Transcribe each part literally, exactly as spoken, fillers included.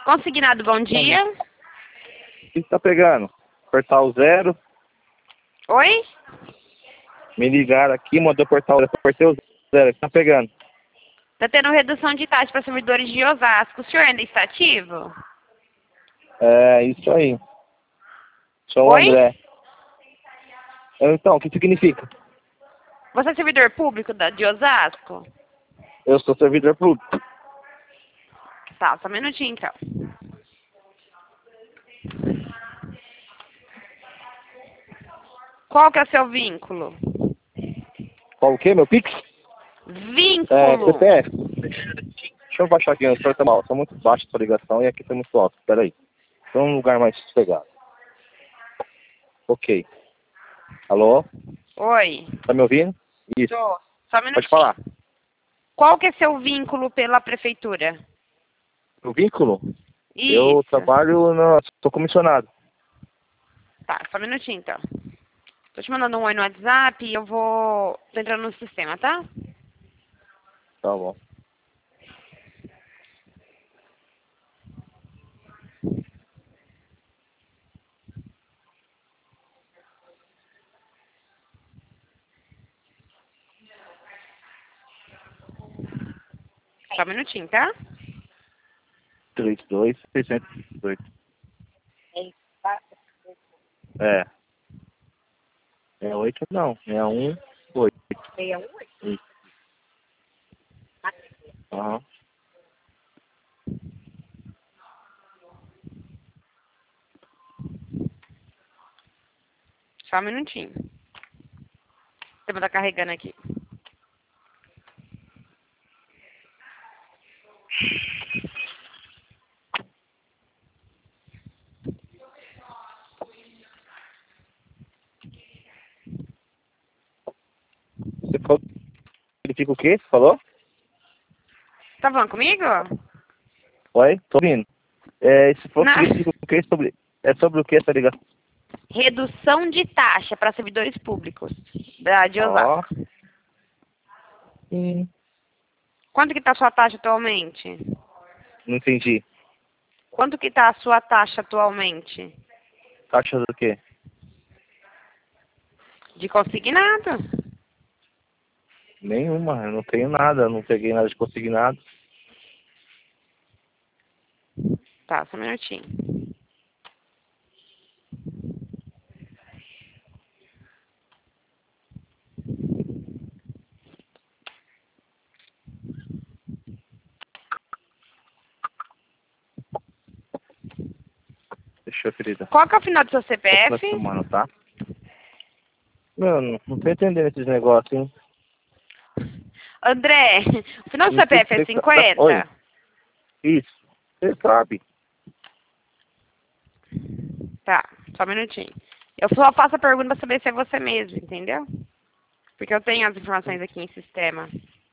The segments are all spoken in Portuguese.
Consignado, bom dia. O que tá pegando? Portal zero. Oi? Me ligaram aqui, mandou portal zero. Apertei o zero. O que tá pegando? Tá tendo redução de taxa para servidores de Osasco. O senhor ainda está ativo? É, isso aí. Sou o Oi? André. Então, o que significa? Você é servidor público da, de Osasco? Eu sou servidor público. Tá, só um minutinho então. Qual que é o seu vínculo? Qual o quê, meu Pix? É, Vínculo! C P F. Deixa eu baixar aqui, o senhor tá mal. Tá muito baixo essa ligação e aqui tá muito alto. Pera aí. Então um lugar mais sossegado. Ok. Alô? Oi. Tá me ouvindo? Isso. Tô. Só um minutinho. Pode falar. Qual que é seu vínculo pela prefeitura? O vínculo? Isso. Eu trabalho no... Sou comissionado. Tá, só um minutinho então. Tô te mandando um oi no WhatsApp e eu vou... Tô entrando no sistema, tá? Tá bom. Só um minutinho, tá? trinta e dois, seiscentos e dezoito. É. É oito não. É um, oito. sessenta e um? Isso. Aham. Só um minutinho. O tempo tá carregando aqui. Você falou que significa o quê? Você falou? Tá falando comigo? Oi? Tô ouvindo. É, se for Não. significa o quê? Sobre... É sobre o que essa ligação? Redução de taxa para servidores públicos da de Ó. Osasco. Hum. Quanto que tá a sua taxa atualmente? Não entendi. Quanto que tá a sua taxa atualmente? Taxa do quê? De consignado? Nenhuma. Eu não tenho nada. Eu não peguei nada de consignado. Tá, só um minutinho. Deixa, querida. Qual que é o final do seu C P Próxima F? semana, tá? Meu, não, não tô entendendo esses negócios, hein? André, o final do Não C P sei F é se você... tá- Oi? cinquenta? Isso. Você sabe. Tá, só um minutinho. Eu só faço a pergunta pra saber se é você mesmo, entendeu? Porque eu tenho as informações aqui em sistema.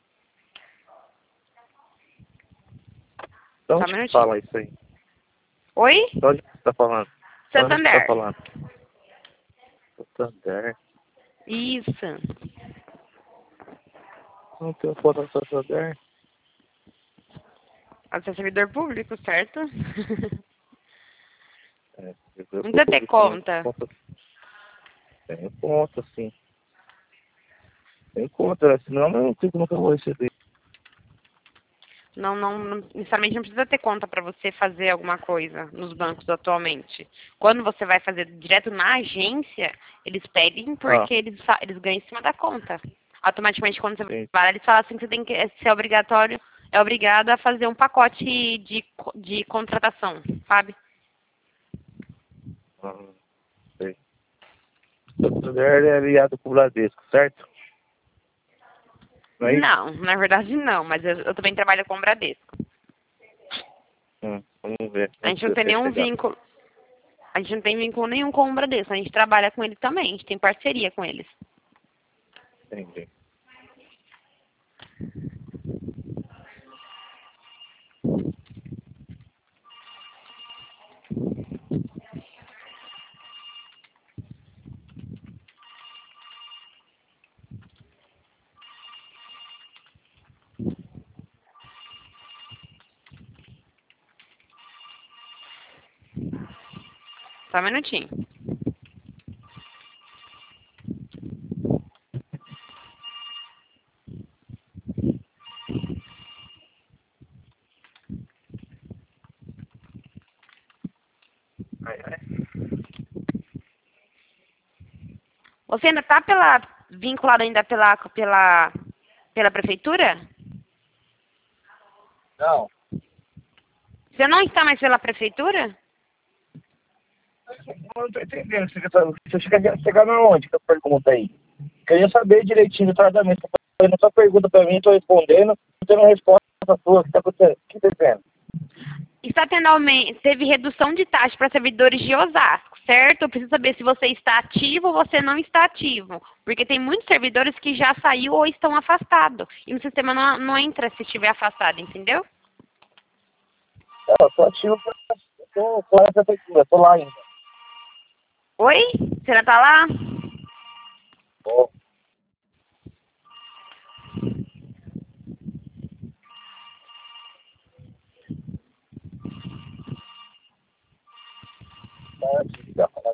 De Só um onde que minutinho. fala isso aí? Oi? De onde que você tá falando? De onde que você tá Santander. falando? Santander. Isso. Não tenho foto do Santander. Você é servidor público, certo? É, eu Não precisa ter público, mas conta. conta... Tenho conta, sim. Tenho conta, né? Senão eu não sei como que eu vou receber. Não, não, não, necessariamente não precisa ter conta para você fazer alguma coisa nos bancos atualmente. Quando você vai fazer direto na agência, eles pedem Ah, porque eles, fa- eles ganham em cima da conta. Automaticamente, quando você sim. vai, eles falam assim que você tem que ser obrigatório, é obrigado a fazer um pacote de, co- de contratação, sabe? Ah, sei. Santander é aliado com o Bradesco, certo? Não é isso? Não, na verdade não, mas eu, eu também trabalho com o Bradesco. Hum, vamos ver. A Vamos gente não ver tem se nenhum chegar. vínculo, a gente não tem vínculo nenhum com o Bradesco, a gente trabalha com ele também, a gente tem parceria com eles. Entendi. Só um minutinho. Ai, ai. Você ainda tá pela, vinculado ainda pela, pela, pela prefeitura? Não. Você não está mais pela prefeitura? Eu não tô entendendo. Você quer, você quer chegar na onde que a pergunta aí? Queria saber direitinho do tratamento. Você tá fazendo sua pergunta pra mim, tô respondendo, não tendo resposta sua. O que tá acontecendo? O que tá acontecendo? Está tendo aumento, teve redução de taxa para servidores de Osasco, certo? Eu preciso saber se você está ativo ou você não está ativo. Porque tem muitos servidores que já saiu ou estão afastados. E no sistema não, não entra se estiver afastado, entendeu? Eu tô ativo, tô, tô na prefeitura, tô lá ainda. Oi? Você ainda tá lá? Tô. Tá ativo, já falei.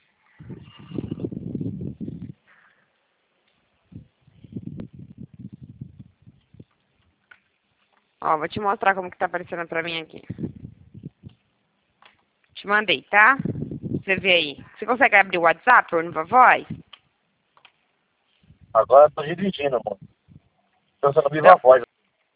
Ó, vou te mostrar como que tá aparecendo pra mim aqui. Te mandei, tá? Você vê aí. Você consegue abrir o WhatsApp por Viva Voz? Agora eu tô dirigindo, mano. Tô sendo viva Então. voz.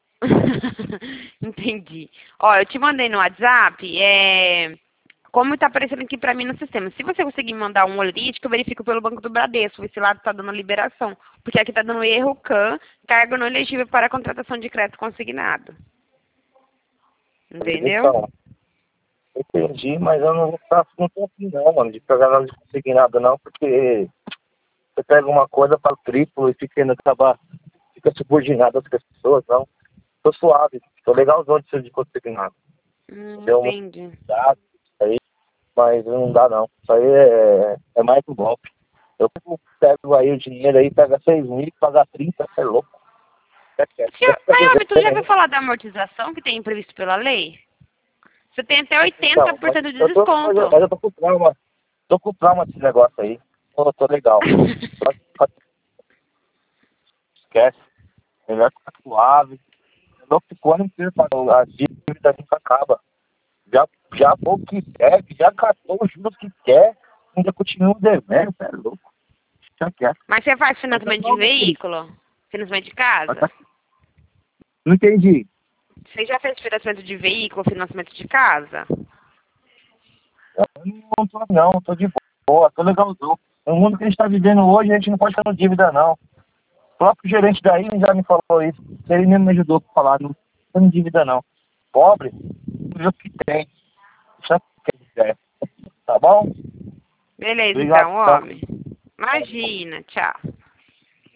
Entendi. Ó, eu te mandei no WhatsApp, é... como tá aparecendo aqui pra mim no sistema. Se você conseguir me mandar um olerite, que eu verifico pelo Banco do Bradesco, esse lado tá dando liberação. Porque aqui tá dando erro C A N, cargo não elegível para contratação de crédito consignado. Entendeu? Então, entendi, mas eu não, tá, não tô afim não, mano, de pegar nada de conseguir nada não, porque você pega uma coisa para triplo e fica ainda acabar, fica subordinado às pessoas, não. Tô suave, tô legalzão de ser de conseguir nada. Hum, Deu uma entendi. idade, isso aí, mas não dá não. Isso aí é, é mais um golpe. Eu pego aí o dinheiro aí, pega seis mil e paga trinta, você é louco. É quieto. Senhor, mas, homem, tu já ouviu falar da amortização que tem previsto pela lei? Você tem até oitenta Então, por mas cento de eu tô, mas eu, desconto. mas eu tô com trauma. Tô com trauma desse negócio aí. Tô, tô legal. Esquece. Melhor ficar suave. Não ficou nem inteiro para a dívida nunca acaba. Já, já pô o que quer, já catou os juros que quer, ainda continua devendo, é louco. Já quer. Mas você faz financiamento de veículo? Financiamento de casa? Não entendi. Você já fez financiamento de veículo, financiamento de casa? Eu não tô não, tô de boa, tô legalzão. No mundo que a gente tá vivendo hoje, a gente não pode ficar com dívida não. O próprio gerente daí já me falou isso. Ele mesmo me ajudou a falar, não tem dívida não. Pobre, vê o que tem. Deixa o que quiser. Tá bom? Beleza, Obrigado, então, tá? homem. Imagina, tchau.